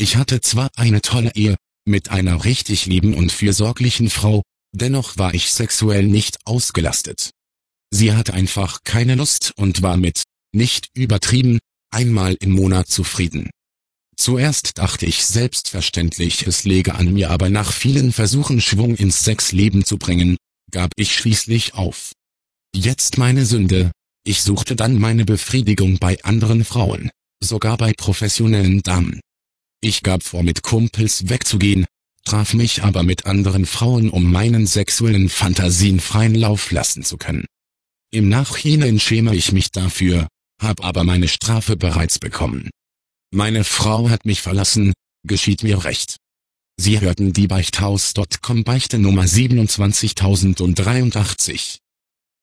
Ich hatte zwar eine tolle Ehe, mit einer richtig lieben und fürsorglichen Frau, dennoch war ich sexuell nicht ausgelastet. Sie hatte einfach keine Lust und war mit, nicht übertrieben, einmal im Monat zufrieden. Zuerst dachte ich selbstverständlich, es läge an mir, aber nach vielen Versuchen Schwung ins Sexleben zu bringen, gab ich schließlich auf. Jetzt meine Sünde: Ich suchte dann meine Befriedigung bei anderen Frauen, sogar bei professionellen Damen. Ich gab vor, mit Kumpels wegzugehen, traf mich aber mit anderen Frauen, um meinen sexuellen Fantasien freien Lauf lassen zu können. Im Nachhinein schäme ich mich dafür, hab aber meine Strafe bereits bekommen. Meine Frau hat mich verlassen, geschieht mir recht. Sie hörten die Beichthaus.com Beichte Nummer 27083.